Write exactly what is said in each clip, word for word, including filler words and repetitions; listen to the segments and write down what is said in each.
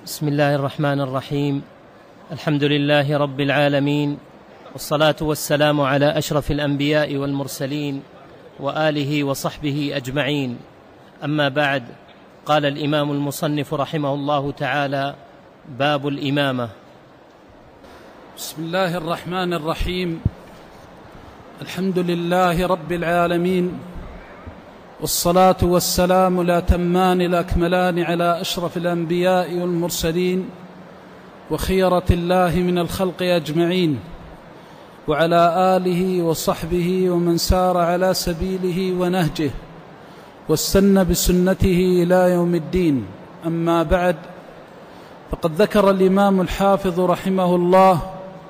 بسم الله الرحمن الرحيم. الحمد لله رب العالمين، والصلاة والسلام على أشرف الأنبياء والمرسلين وآله وصحبه أجمعين. أما بعد، قال الإمام المصنف رحمه الله تعالى: باب الإمامة. بسم الله الرحمن الرحيم. الحمد لله رب العالمين، والصلاة والسلام الأتمان الأكملان على أشرف الأنبياء والمرسلين وخيرة الله من الخلق أجمعين، وعلى آله وصحبه ومن سار على سبيله ونهجه واستنى بسنته إلى يوم الدين. أما بعد، فقد ذكر الإمام الحافظ رحمه الله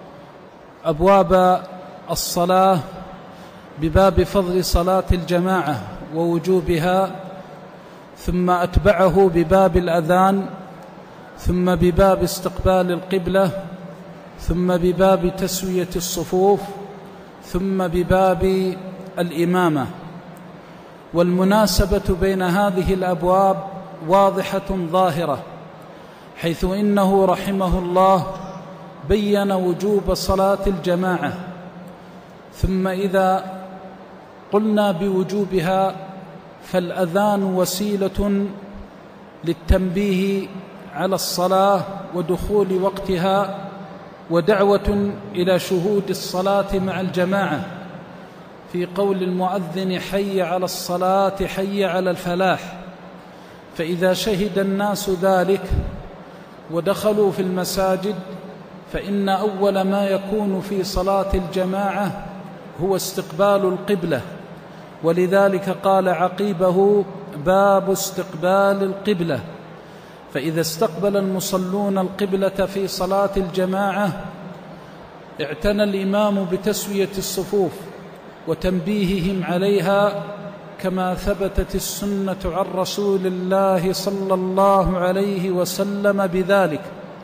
أبواب الصلاة بباب فضل صلاة الجماعة ووجوبها، ثم أتبعه بباب الأذان، ثم بباب استقبال القبلة، ثم بباب تسوية الصفوف، ثم بباب الإمامة. والمناسبة بين هذه الأبواب واضحة ظاهرة، حيث إنه رحمه الله بين وجوب صلاة الجماعة، ثم إذا قلنا بوجوبها فالأذان وسيلة للتنبيه على الصلاة ودخول وقتها، ودعوة إلى شهود الصلاة مع الجماعة، في قول المؤذن: حي على الصلاة حي على الفلاح. فإذا شهد الناس ذلك ودخلوا في المساجد، فإن أول ما يكون في صلاة الجماعة هو استقبال القبلة، ولذلك قال عقيبه: باب استقبال القبلة. فإذا استقبل المصلون القبلة في صلاة الجماعة، اعتنى الإمام بتسوية الصفوف وتنبيههم عليها، كما ثبتت السنة عن رسول الله صلى الله عليه وسلم بذلك.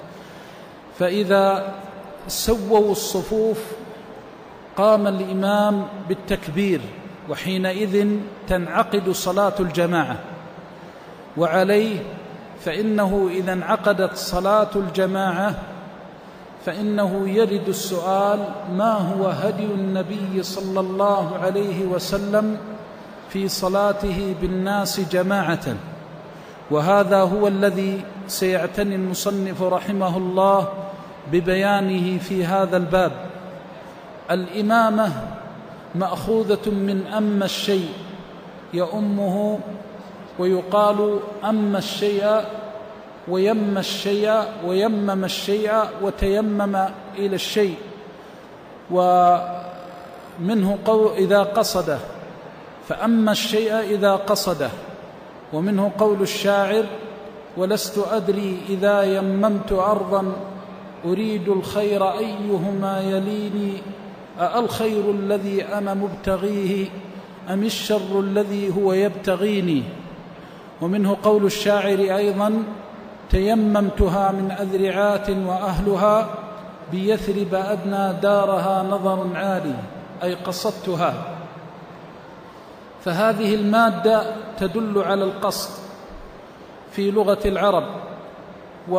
فإذا سووا الصفوف قام الإمام بالتكبير، وحينئذ تنعقد صلاة الجماعة. وعليه فإنه إذا انعقدت صلاة الجماعة فإنه يرد السؤال: ما هو هدي النبي صلى الله عليه وسلم في صلاته بالناس جماعة؟ وهذا هو الذي سيعتني المصنف رحمه الله ببيانه في هذا الباب. الإمامة مأخوذة من أم الشيء يؤمه، ويقال أم الشيء ويم الشيء ويمم الشيء وتيمم إلى الشيء، ومنه قول إذا قصده، فأما الشيء إذا قصده. ومنه قول الشاعر: ولست أدري إذا يممت أرضا أريد الخير أيهما يليني، أالخير الذي أنا مبتغيه أم الشر الذي هو يبتغيني. ومنه قول الشاعر أيضا: تيممتها من أذرعات وأهلها بيثرب أدنى دارها نظر عالي، أي قصدتها. فهذه المادة تدل على القصد في لغة العرب. و...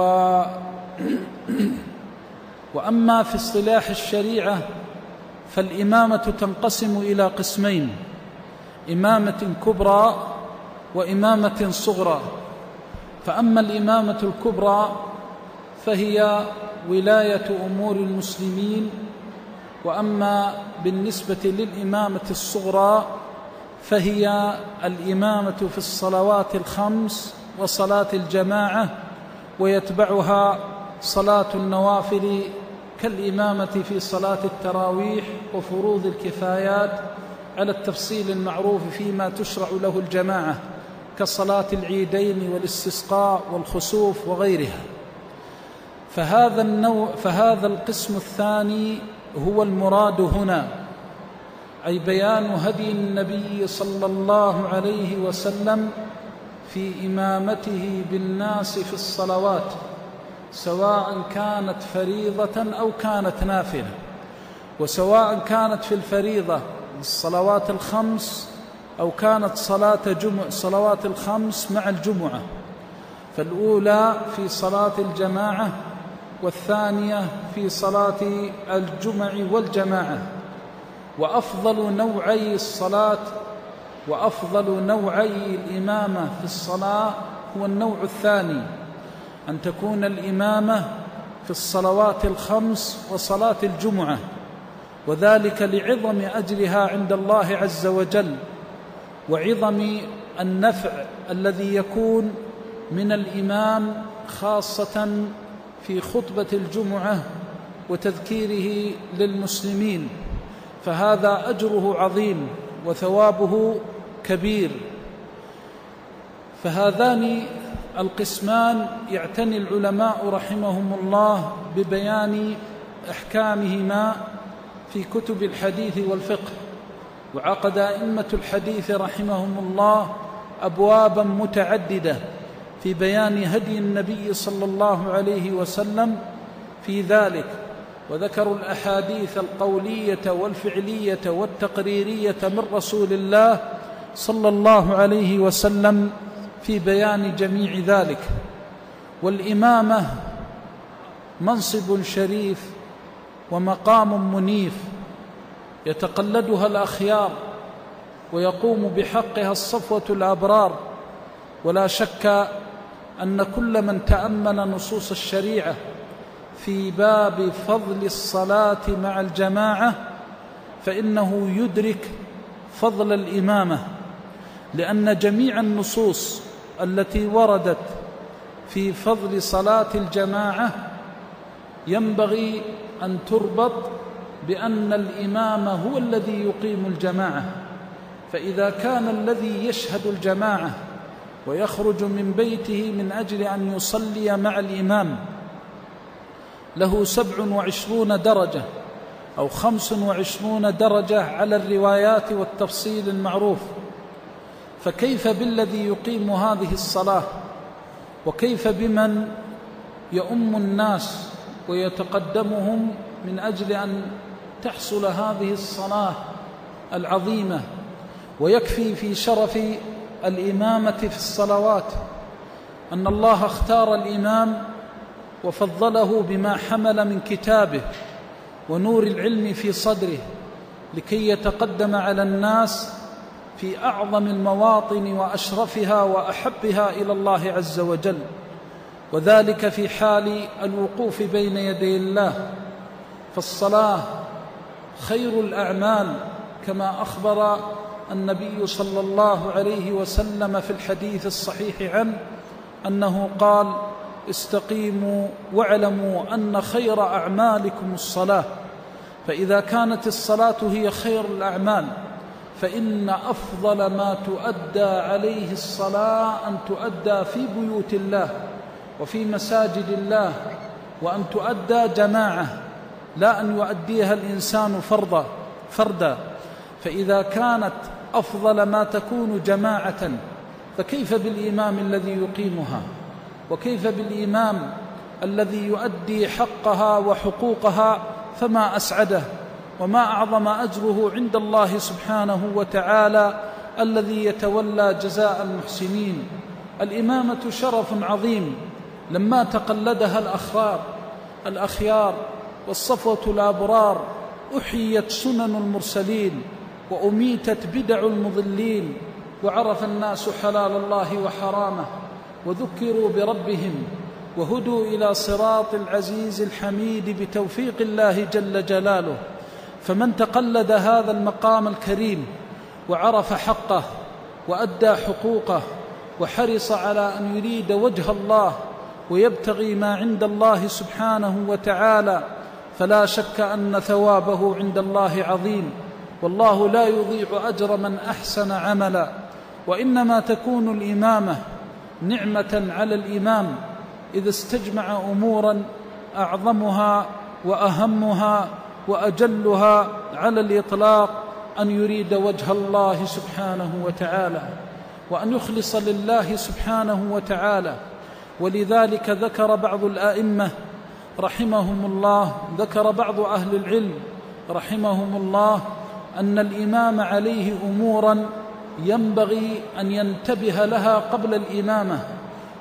وأما في اصطلاح الشريعة فالإمامة تنقسم إلى قسمين: إمامة كبرى وإمامة صغرى. فأما الإمامة الكبرى فهي ولاية أمور المسلمين، وأما بالنسبة للإمامة الصغرى فهي الإمامة في الصلوات الخمس وصلاة الجماعة، ويتبعها صلاة النوافل كالإمامة في صلاة التراويح وفروض الكفايات، على التفصيل المعروف فيما تشرع له الجماعة، كصلاة العيدين والاستسقاء والخسوف وغيرها. فهذا النوع فهذا القسم الثاني هو المراد هنا، أي بيان هدي النبي صلى الله عليه وسلم في إمامته بالناس في الصلوات، سواء كانت فريضة أو كانت نافلة. وسواء كانت في الفريضة الصلوات الخمس أو كانت صلاة جمع صلوات الخمس مع الجمعة، فالأولى في صلاة الجماعة، والثانية في صلاة الجمع والجماعة. وأفضل نوعي الصلاة وأفضل نوعي الإمامة في الصلاة هو النوع الثاني، أن تكون الإمامة في الصلوات الخمس وصلاة الجمعة، وذلك لعظم أجرها عند الله عز وجل، وعظم النفع الذي يكون من الإمام خاصة في خطبة الجمعة وتذكيره للمسلمين، فهذا أجره عظيم وثوابه كبير. فهذان القسمان يعتني العلماء رحمهم الله ببيان أحكامهما في كتب الحديث والفقه، وعقد أئمة الحديث رحمهم الله أبوابا متعددة في بيان هدي النبي صلى الله عليه وسلم في ذلك، وذكروا الأحاديث القولية والفعلية والتقريرية من رسول الله صلى الله عليه وسلم في بيان جميع ذلك. والإمامة منصب شريف ومقام منيف يتقلدها الأخيار ويقوم بحقها الصفوة الأبرار، ولا شك أن كل من تأمل نصوص الشريعة في باب فضل الصلاة مع الجماعة فإنه يدرك فضل الإمامة، لأن جميع النصوص التي وردت في فضل صلاة الجماعة ينبغي أن تربط بأن الإمام هو الذي يقيم الجماعة. فإذا كان الذي يشهد الجماعة ويخرج من بيته من أجل أن يصلي مع الإمام له سبع وعشرون درجة أو خمس وعشرون درجة على الروايات والتفصيل المعروف، فكيف بالذي يقيم هذه الصلاة؟ وكيف بمن يؤم الناس ويتقدمهم من أجل أن تحصل هذه الصلاة العظيمة؟ ويكفي في شرف الإمامة في الصلوات أن الله اختار الإمام وفضله بما حمل من كتابه ونور العلم في صدره لكي يتقدم على الناس في أعظم المواطن وأشرفها وأحبها إلى الله عز وجل، وذلك في حال الوقوف بين يدي الله. فالصلاة خير الأعمال كما أخبر النبي صلى الله عليه وسلم في الحديث الصحيح عنه أنه قال: استقيموا واعلموا أن خير أعمالكم الصلاة. فإذا كانت الصلاة هي خير الأعمال فإن أفضل ما تؤدى عليه الصلاة أن تؤدى في بيوت الله وفي مساجد الله، وأن تؤدى جماعة، لا أن يؤديها الإنسان فردا فردا. فإذا كانت أفضل ما تكون جماعة فكيف بالإمام الذي يقيمها؟ وكيف بالإمام الذي يؤدي حقها وحقوقها؟ فما أسعده وما أعظم أجره عند الله سبحانه وتعالى الذي يتولى جزاء المحسنين. الإمامة شرف عظيم لما تقلدها الأخيار الأخيار والصفوة الأبرار أحيت سنن المرسلين وأميتت بدع المضلين، وعرف الناس حلال الله وحرامه، وذكروا بربهم، وهدوا إلى صراط العزيز الحميد بتوفيق الله جل جلاله. فمن تقلد هذا المقام الكريم وعرف حقه وأدى حقوقه وحرص على أن يريد وجه الله ويبتغي ما عند الله سبحانه وتعالى، فلا شك أن ثوابه عند الله عظيم، والله لا يضيع أجر من أحسن عملا. وإنما تكون الإمامة نعمة على الإمام إذا استجمع أمورا أعظمها وأهمها وأجلها على الإطلاق أن يريد وجه الله سبحانه وتعالى وأن يخلص لله سبحانه وتعالى. ولذلك ذكر بعض الآئمة رحمهم الله ذكر بعض أهل العلم رحمهم الله أن الإمام عليه أمورا ينبغي أن ينتبه لها قبل الإمامة،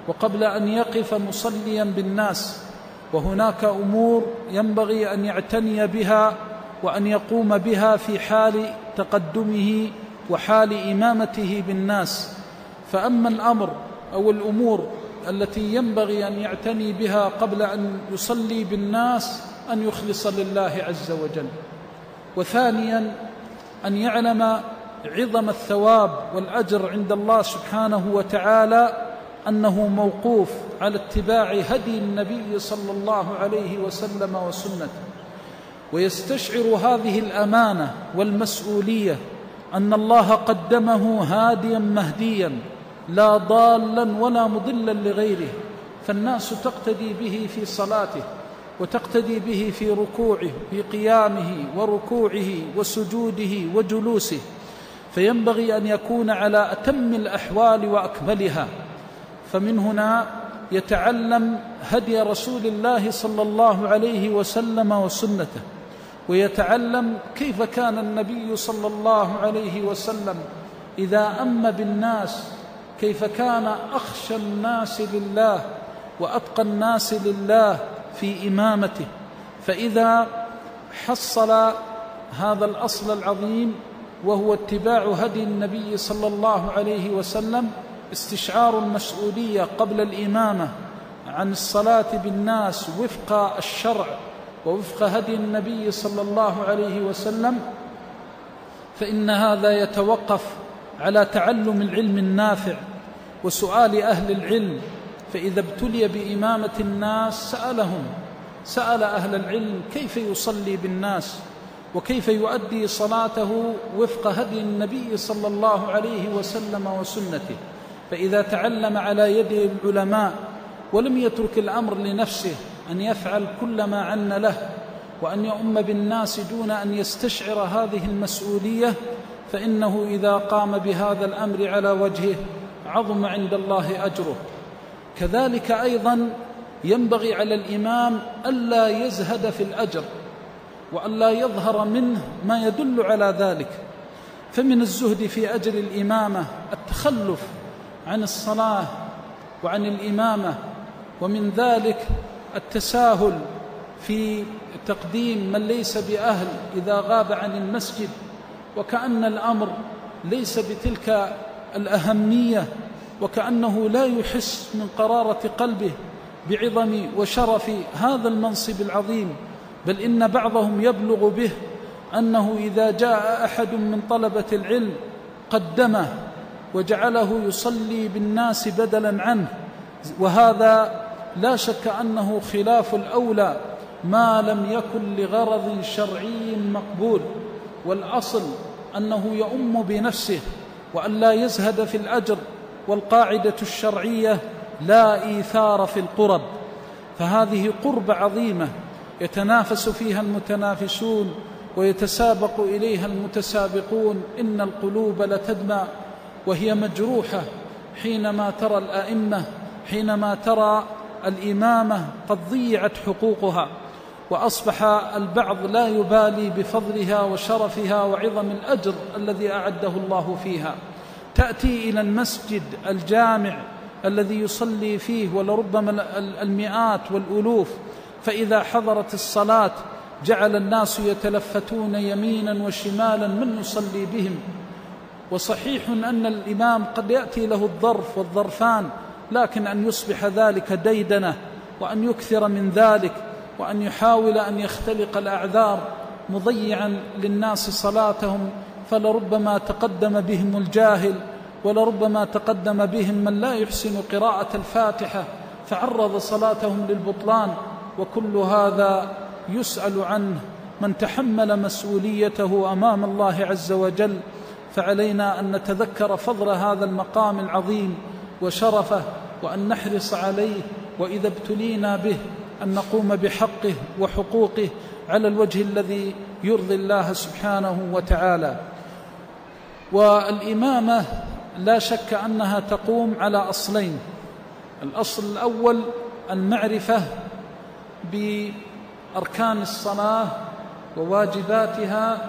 وقبل أن يقف مصليا بالناس، وهناك أمور ينبغي أن يعتني بها وأن يقوم بها في حال تقدمه وحال إمامته بالناس. فأما الأمر أو الأمور التي ينبغي أن يعتني بها قبل أن يصلي بالناس أن يخلص لله عز وجل، وثانيا أن يعلم عظم الثواب والأجر عند الله سبحانه وتعالى، أنه موقوف على اتباع هدي النبي صلى الله عليه وسلم وسنته، ويستشعر هذه الأمانة والمسؤولية أن الله قدمه هاديا مهديا لا ضالا ولا مضلا لغيره، فالناس تقتدي به في صلاته وتقتدي به في ركوعه في قيامه وركوعه وسجوده وجلوسه، فينبغي أن يكون على أتم الأحوال وأكملها. فمن هنا يتعلم هدي رسول الله صلى الله عليه وسلم وسنته، ويتعلم كيف كان النبي صلى الله عليه وسلم إذا أم بالناس، كيف كان أخشى الناس لله وأتقى الناس لله في إمامته. فإذا حصل هذا الأصل العظيم وهو اتباع هدي النبي صلى الله عليه وسلم، استشعار المسؤولية قبل الإمامة عن الصلاة بالناس وفق الشرع ووفق هدي النبي صلى الله عليه وسلم، فإن هذا يتوقف على تعلم العلم النافع وسؤال أهل العلم. فإذا ابتلي بإمامة الناس سألهم سأل أهل العلم كيف يصلي بالناس وكيف يؤدي صلاته وفق هدي النبي صلى الله عليه وسلم وسنته. فإذا تعلم على يد العلماء ولم يترك الأمر لنفسه أن يفعل كل ما عن له وأن يؤم بالناس دون أن يستشعر هذه المسؤولية، فإنه إذا قام بهذا الأمر على وجهه عظم عند الله أجره. كذلك أيضا ينبغي على الإمام ألا يزهد في الأجر وألا يظهر منه ما يدل على ذلك. فمن الزهد في أجر الإمامة التخلف عن الصلاة وعن الإمامة، ومن ذلك التساهل في تقديم من ليس بأهل إذا غاب عن المسجد، وكأن الأمر ليس بتلك الأهمية، وكأنه لا يحس من قرارة قلبه بعظم وشرف هذا المنصب العظيم، بل إن بعضهم يبلغ به أنه إذا جاء أحد من طلبة العلم قدمه وجعله يصلي بالناس بدلا عنه، وهذا لا شك أنه خلاف الأولى ما لم يكن لغرض شرعي مقبول. والأصل أنه يؤم بنفسه وأن لا يزهد في الأجر، والقاعدة الشرعية لا إيثار في القرب، فهذه قربة عظيمة يتنافس فيها المتنافسون ويتسابق إليها المتسابقون. إن القلوب لتدمى وهي مجروحة حينما ترى الأئمة حينما ترى الإمامة قد ضيعت حقوقها، وأصبح البعض لا يبالي بفضلها وشرفها وعظم الأجر الذي أعده الله فيها. تأتي إلى المسجد الجامع الذي يصلي فيه ولربما المئات والألوف، فإذا حضرت الصلاة جعل الناس يتلفتون يمينا وشمالا من يصلي بهم. وصحيح أن الإمام قد يأتي له الظرف والظرفان، لكن أن يصبح ذلك ديدنة وأن يكثر من ذلك وأن يحاول أن يختلق الأعذار مضيعا للناس صلاتهم، فلربما تقدم بهم الجاهل ولربما تقدم بهم من لا يحسن قراءة الفاتحة فعرض صلاتهم للبطلان، وكل هذا يسأل عنه من تحمل مسؤوليته أمام الله عز وجل. فعلينا أن نتذكر فضل هذا المقام العظيم وشرفه، وأن نحرص عليه، وإذا ابتلينا به أن نقوم بحقه وحقوقه على الوجه الذي يرضي الله سبحانه وتعالى. والإمامة لا شك أنها تقوم على أصلين: الأصل الأول المعرفة بأركان الصلاة وواجباتها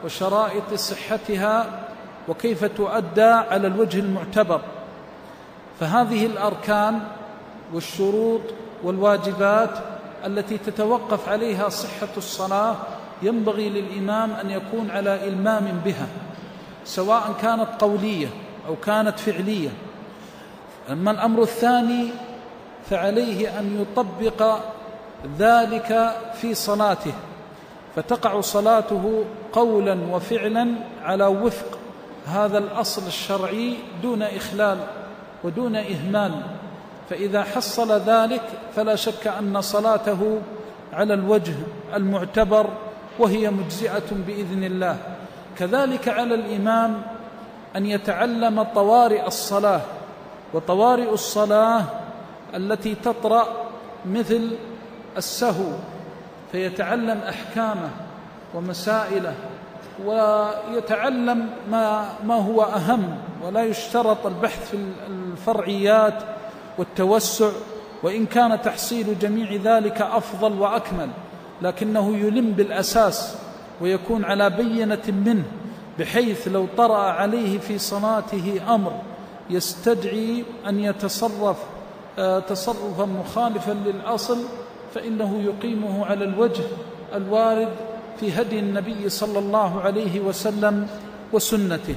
وشرائط صحتها وكيف تؤدى على الوجه المعتبر. فهذه الأركان والشروط والواجبات التي تتوقف عليها صحة الصلاة ينبغي للإمام أن يكون على إلمام بها، سواء كانت قولية أو كانت فعلية. أما الأمر الثاني فعليه أن يطبق ذلك في صلاته، فتقع صلاته قولا وفعلا على وفق هذا الأصل الشرعي دون إخلال ودون إهمال. فإذا حصل ذلك فلا شك أن صلاته على الوجه المعتبر وهي مجزئة بإذن الله. كذلك على الإمام أن يتعلم طوارئ الصلاة، وطوارئ الصلاة التي تطرأ مثل السهو، فيتعلم أحكامه ومسائله، ويتعلم ما, ما هو أهم، ولا يشترط البحث في الفرعيات والتوسع، وإن كان تحصيل جميع ذلك أفضل وأكمل، لكنه يلم بالأساس ويكون على بينة منه، بحيث لو طرأ عليه في صلاته أمر يستدعي أن يتصرف تصرفا مخالفا للأصل فإنه يقيمه على الوجه الوارد في هدي النبي صلى الله عليه وسلم وسنته.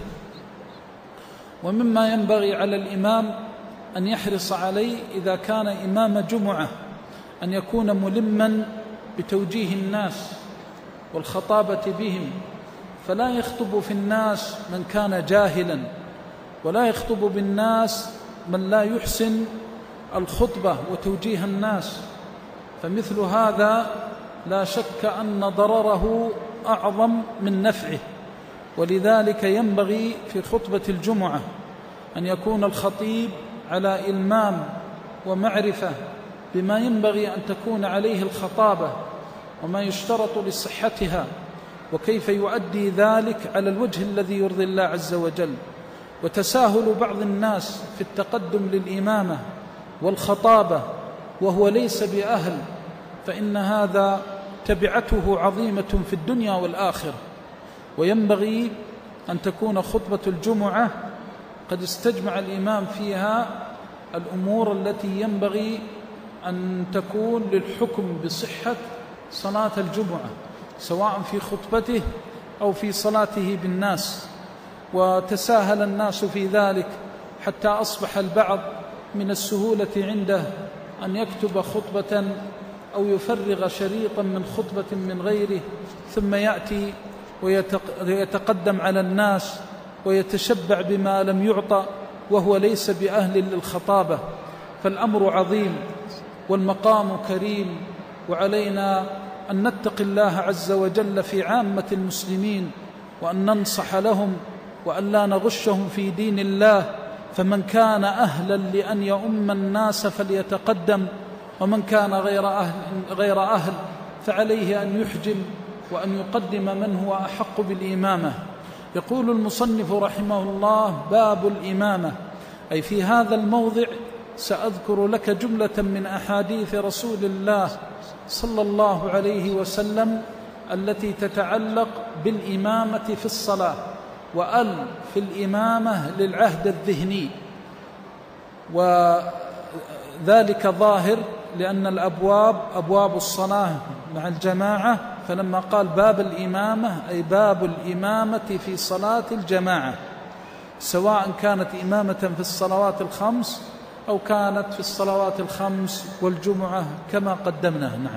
ومما ينبغي على الإمام أن يحرص عليه إذا كان إمام جمعة أن يكون ملما بتوجيه الناس والخطابة بهم، فلا يخطب في الناس من كان جاهلا، ولا يخطب بالناس من لا يحسن الخطبة وتوجيه الناس، فمثل هذا لا شك أن ضرره أعظم من نفعه. ولذلك ينبغي في خطبة الجمعة أن يكون الخطيب على إلمام ومعرفة بما ينبغي أن تكون عليه الخطابة وما يشترط لصحتها، وكيف يؤدي ذلك على الوجه الذي يرضي الله عز وجل. وتساهل بعض الناس في التقدم للإمامة والخطابة وهو ليس بأهل، فإن هذا تبعته عظيمة في الدنيا والآخرة. وينبغي أن تكون خطبة الجمعة قد استجمع الإمام فيها الأمور التي ينبغي أن تكون للحكم بصحة صلاة الجمعة، سواء في خطبته أو في صلاته بالناس. وتساهل الناس في ذلك حتى أصبح البعض من السهولة عنده أن يكتب خطبة أو يفرغ شريطا من خطبة من غيره، ثم يأتي ويتقدم على الناس ويتشبع بما لم يعطى وهو ليس بأهل للخطابة. فالأمر عظيم والمقام كريم، وعلينا أن نتقي الله عز وجل في عامة المسلمين، وأن ننصح لهم وأن لا نغشهم في دين الله. فمن كان أهلا لأن يؤم الناس فليتقدم، ومن كان غير أهل, غير أهل فعليه أن يحجم وأن يقدم من هو أحق بالإمامة. يقول المصنف رحمه الله: باب الإمامة، أي في هذا الموضع سأذكر لك جملة من أحاديث رسول الله صلى الله عليه وسلم التي تتعلق بالإمامة في الصلاة، وأل في الإمامة للعهد الذهني، وذلك ظاهر لأن الأبواب أبواب الصلاة مع الجماعة، فلما قال باب الإمامة أي باب الإمامة في صلاة الجماعة، سواء كانت إمامة في الصلوات الخمس أو كانت في الصلوات الخمس والجمعة كما قدمنا. نعم.